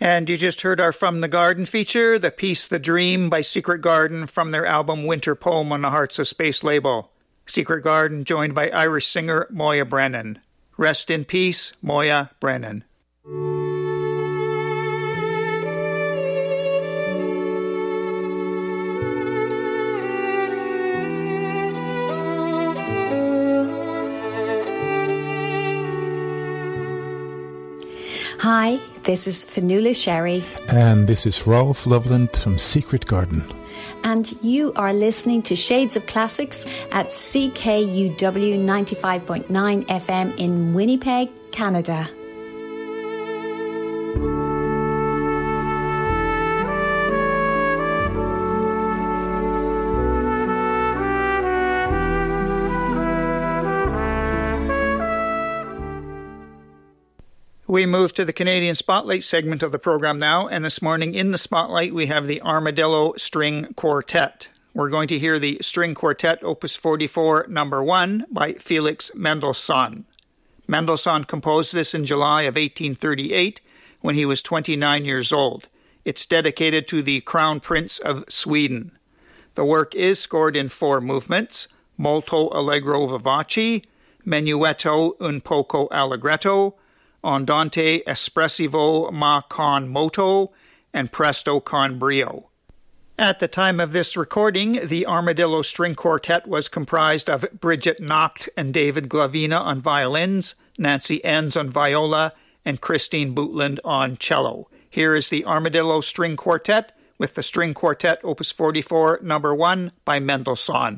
And you just heard our From the Garden feature, the piece The Dream by Secret Garden from their album Winter Poem on the Hearts of Space label. Secret Garden joined by Irish singer Moya Brennan. Rest in peace, Moya Brennan. Hi, this is Fionnuala Sherry. And this is Rolf Loveland from Secret Garden. And you are listening to Shades of Classics at CKUW 95.9 FM in Winnipeg, Canada. We move to the Canadian Spotlight segment of the program now, and this morning in the Spotlight we have the Armadillo String Quartet. We're going to hear the String Quartet Opus 44 No. 1 by Felix Mendelssohn. Mendelssohn composed this in July of 1838 when he was 29 years old. It's dedicated to the Crown Prince of Sweden. The work is scored in 4 movements: molto allegro vivace, menuetto un poco allegretto, andante espressivo ma con moto, and presto con brio. At the time of this recording, the Armadillo String Quartet was comprised of Bridget Nacht and David Glavina on violins, Nancy Enns on viola, and Christine Bootland on cello. Here is the Armadillo String Quartet with the String Quartet Opus 44 No. 1 by Mendelssohn.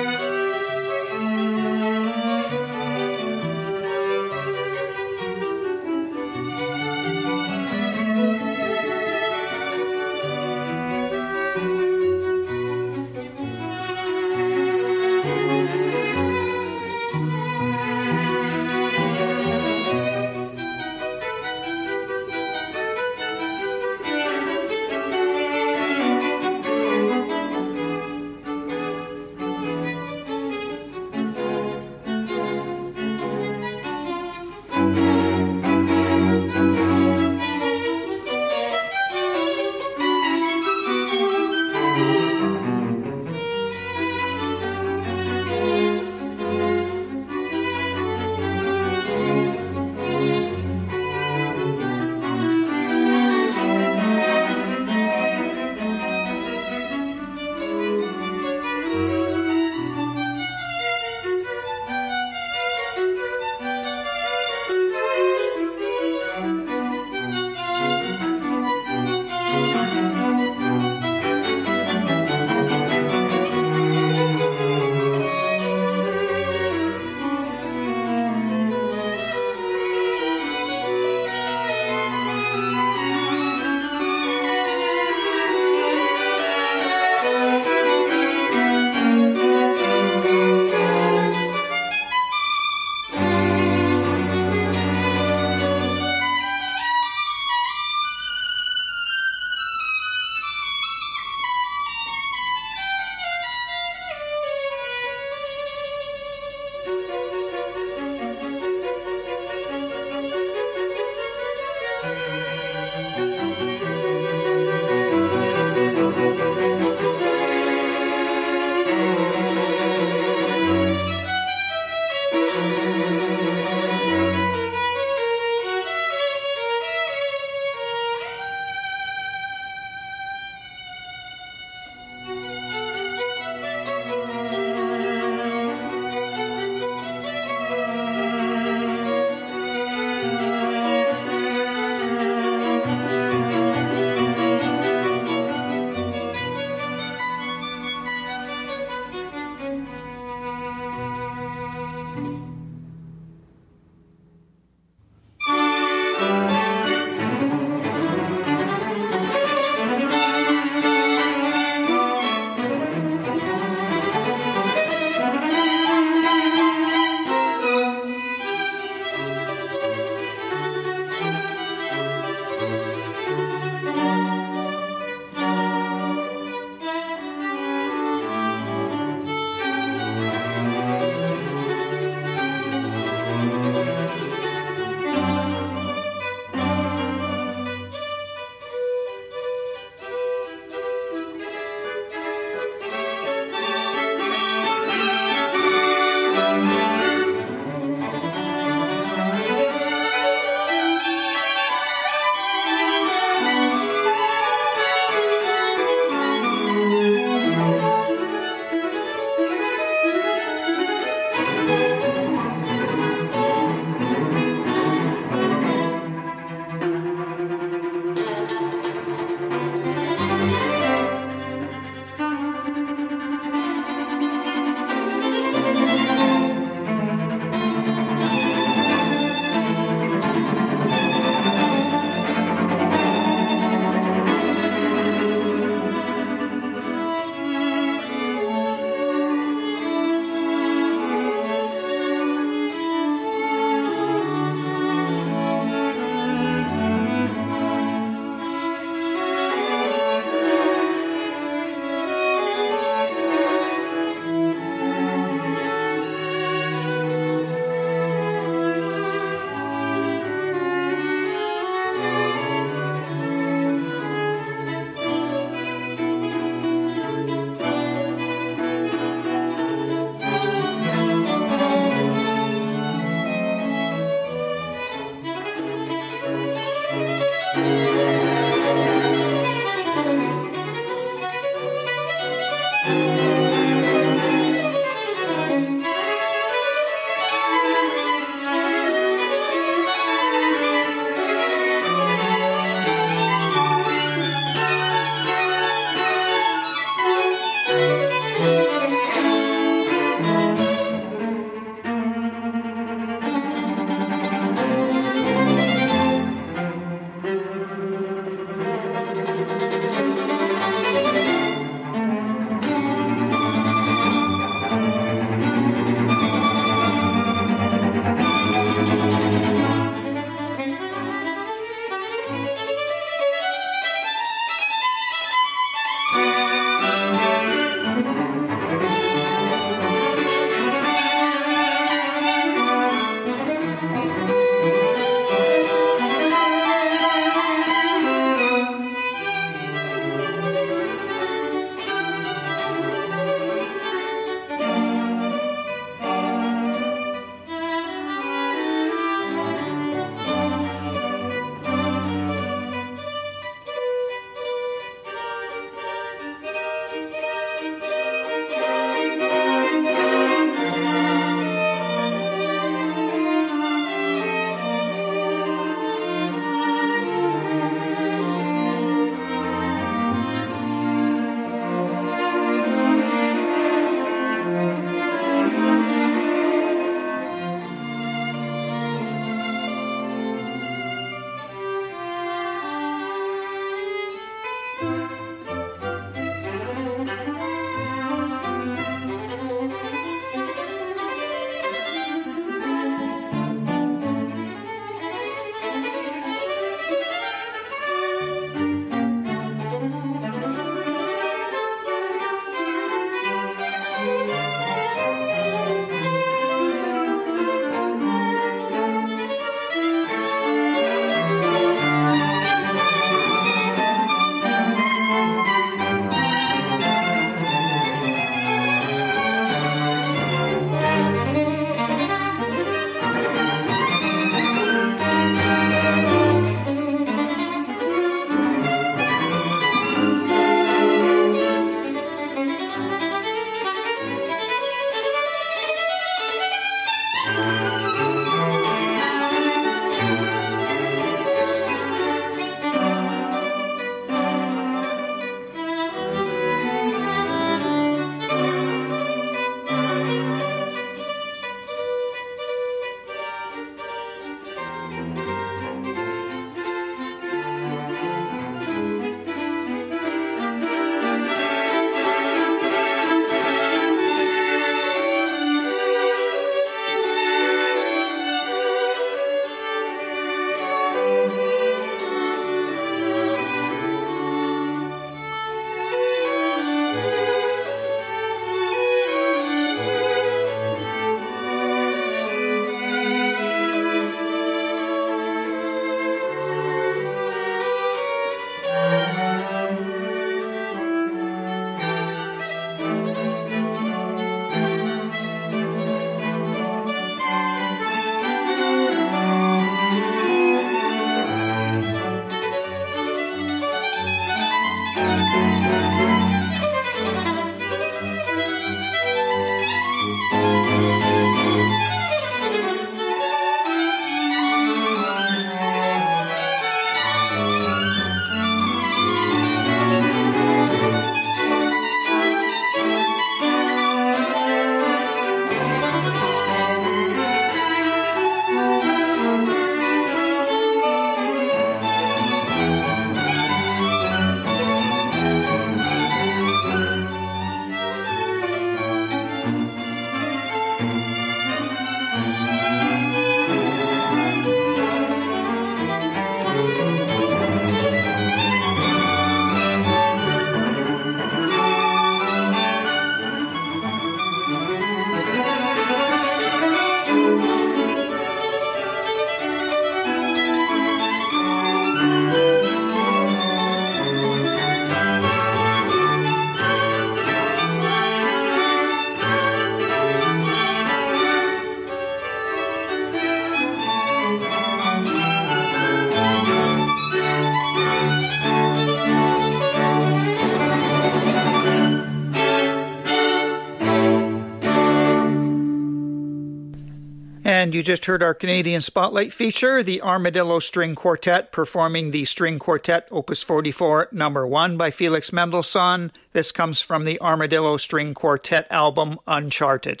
And you just heard our Canadian Spotlight feature, the Armadillo String Quartet, performing the String Quartet Opus 44 No. 1 by Felix Mendelssohn. This comes from the Armadillo String Quartet album, Uncharted.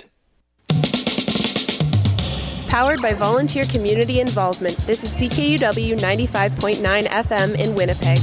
Powered by volunteer community involvement, this is CKUW 95.9 FM in Winnipeg.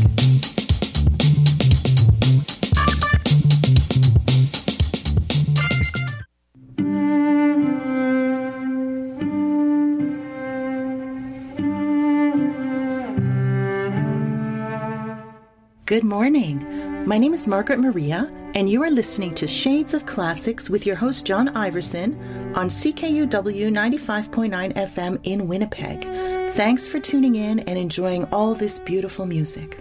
Good morning. My name is Margaret Maria, and you are listening to Shades of Classics with your host John Iverson on CKUW 95.9 FM in Winnipeg. Thanks for tuning in and enjoying all this beautiful music.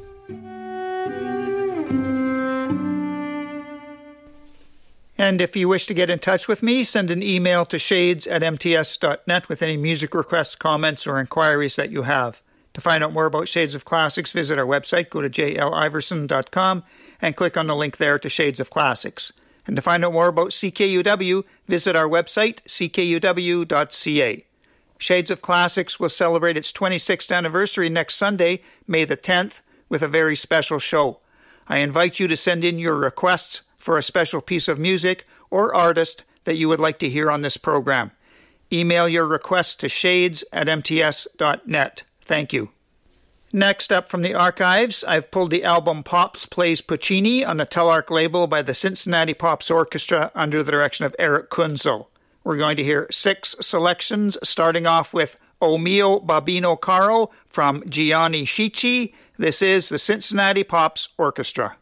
And if you wish to get in touch with me, send an email to shades@mts.net with any music requests, comments, or inquiries that you have. To find out more about Shades of Classics, visit our website, go to jliverson.com, and click on the link there to Shades of Classics. And to find out more about CKUW, visit our website, ckuw.ca. Shades of Classics will celebrate its 26th anniversary next Sunday, May the 10th, with a very special show. I invite you to send in your requests for a special piece of music or artist that you would like to hear on this program. Email your requests to shades@mts.net. Thank you. Next up from the archives, I've pulled the album Pops Plays Puccini on the Telarc label by the Cincinnati Pops Orchestra under the direction of Eric Kunzel. We're going to hear 6 selections, starting off with O Mio Babino Caro from Gianni Schicchi. This is the Cincinnati Pops Orchestra.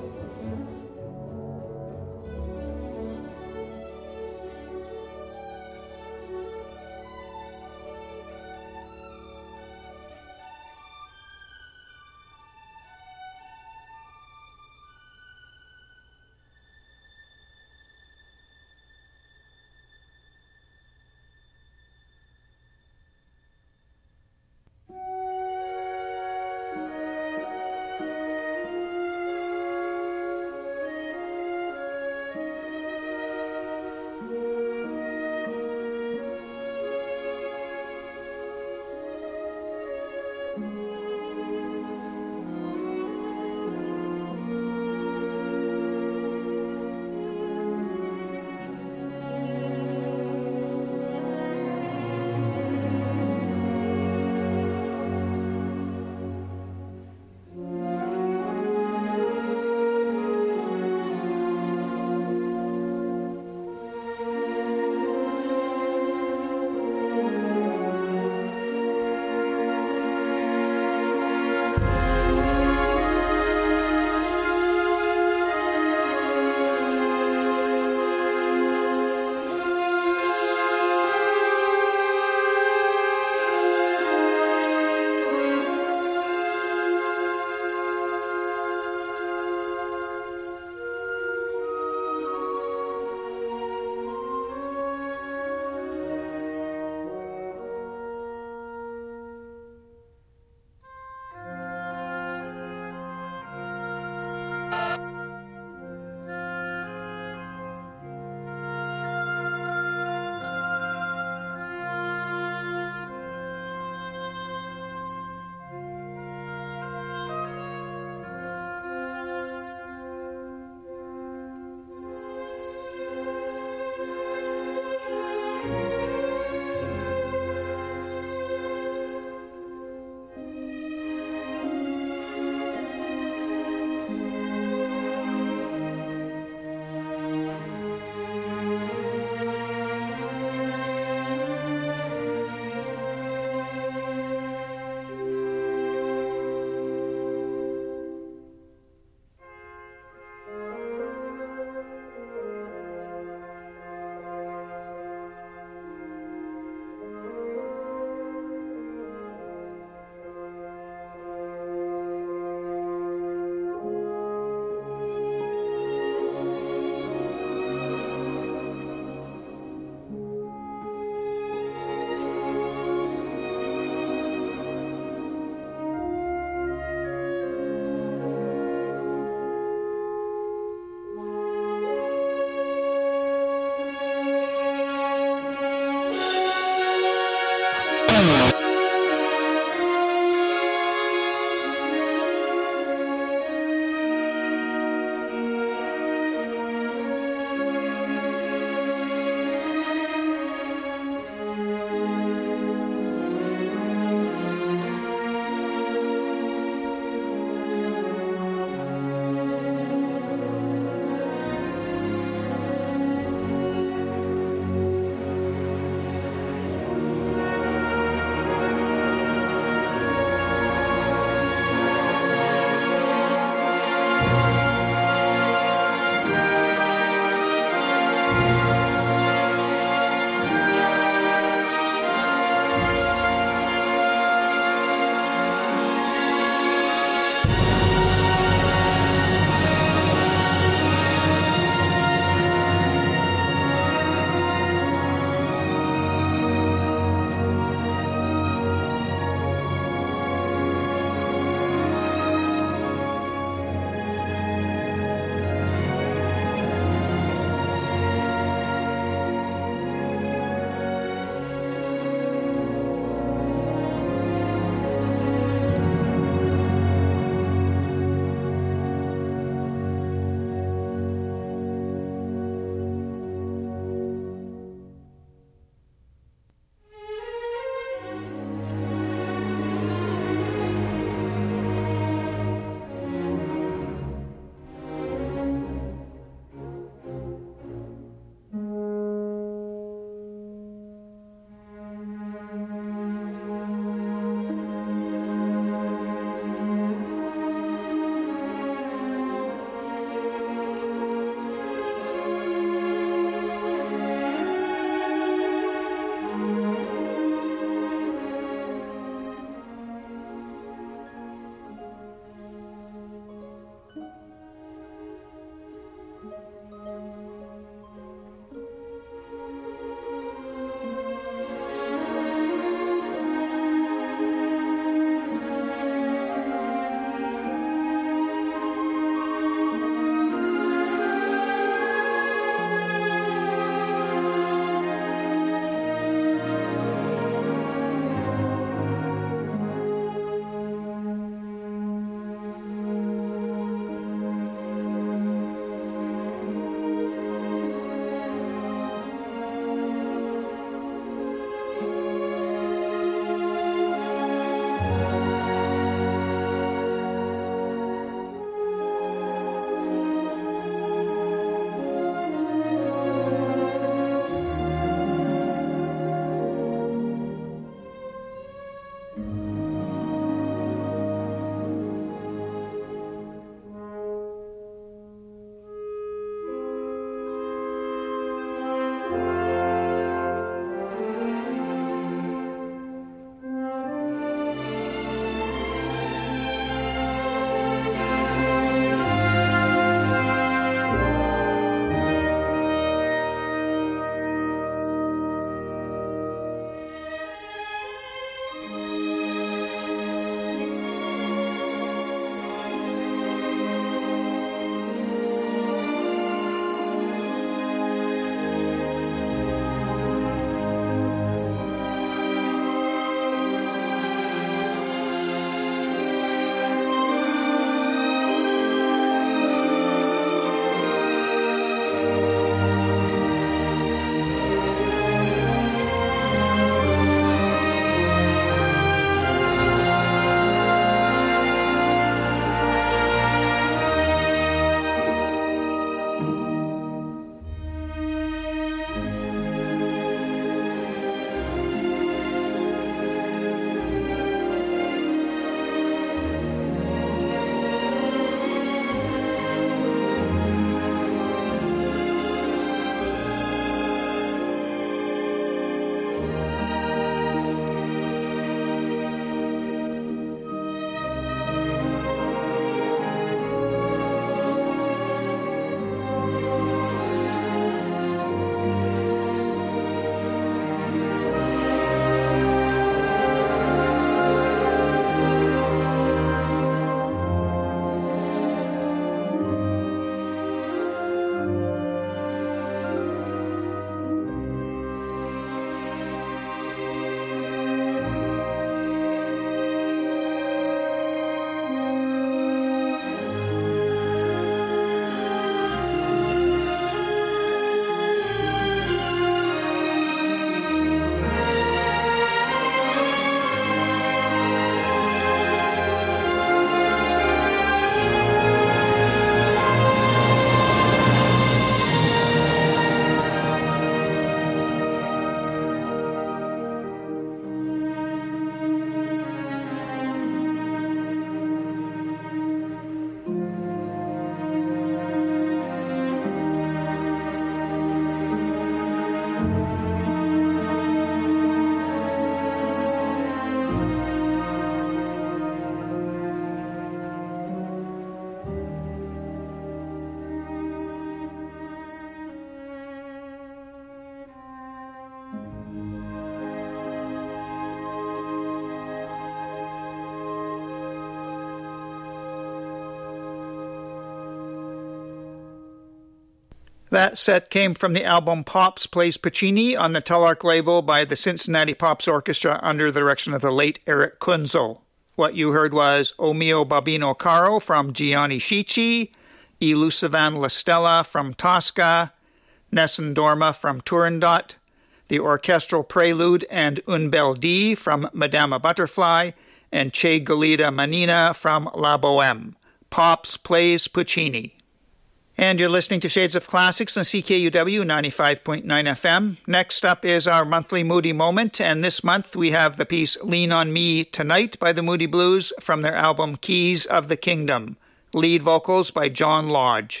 That set came from the album Pops Plays Puccini on the Telarc label by the Cincinnati Pops Orchestra under the direction of the late Eric Kunzel. What you heard was O Mio Babino Caro from Gianni Schicchi, I Lucivan La Stella from Tosca, Nessun Dorma from Turandot, the orchestral prelude and Un Bel Dì from Madama Butterfly, and Che Golida Manina from La Boheme. Pops Plays Puccini. And you're listening to Shades of Classics on CKUW 95.9 FM. Next up is our monthly Moody Moment, and this month we have the piece Lean on Me Tonight by the Moody Blues from their album Keys of the Kingdom. Lead vocals by John Lodge.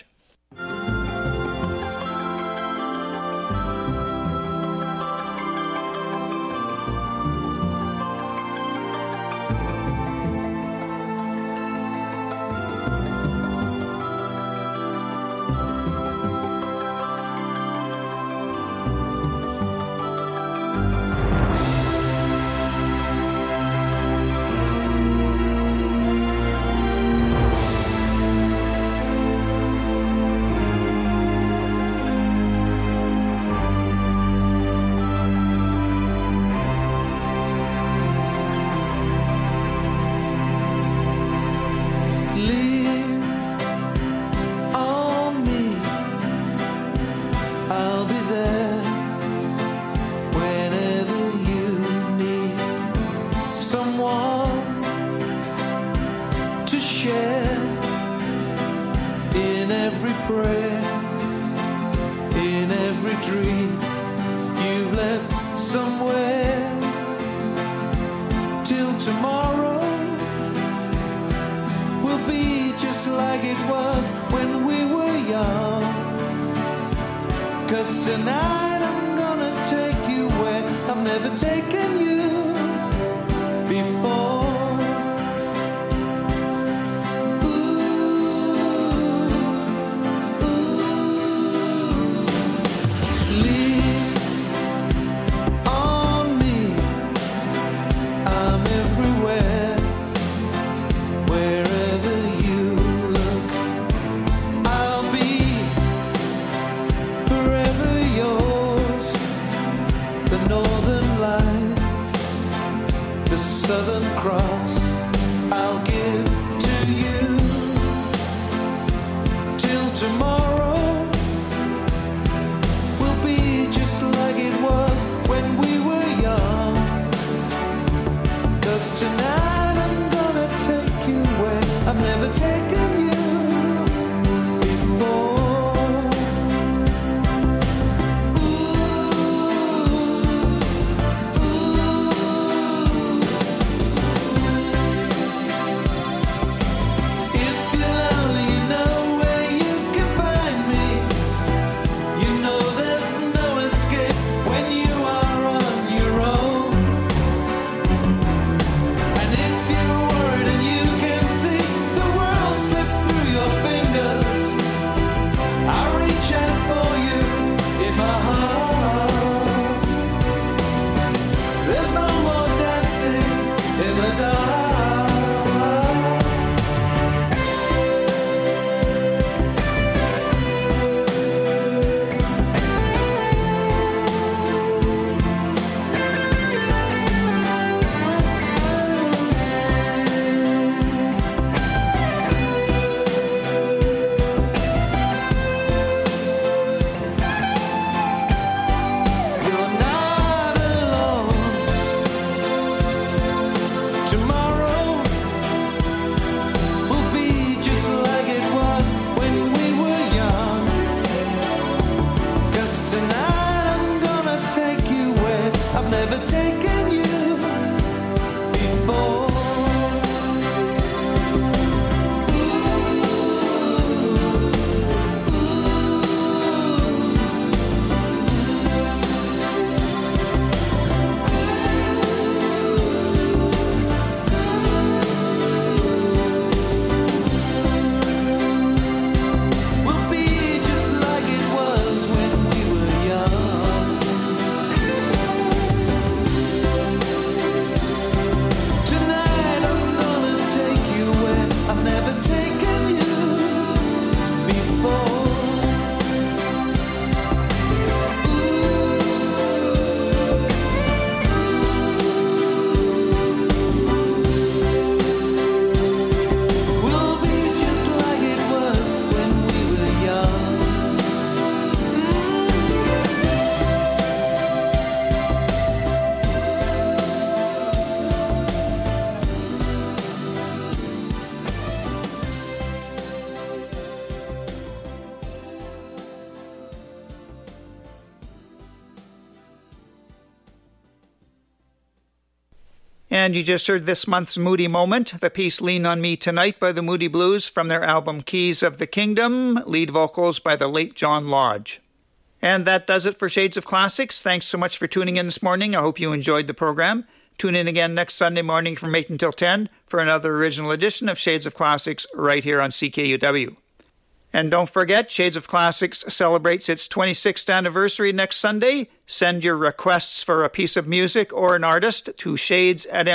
And you just heard this month's Moody Moment, the piece Lean on Me Tonight by the Moody Blues from their album Keys of the Kingdom, lead vocals by the late John Lodge. And that does it for Shades of Classics. Thanks so much for tuning in this morning. I hope you enjoyed the program. Tune in again next Sunday morning from 8 until 10 for another original edition of Shades of Classics right here on CKUW. And don't forget, Shades of Classics celebrates its 26th anniversary next Sunday. Send your requests for a piece of music or an artist to shades@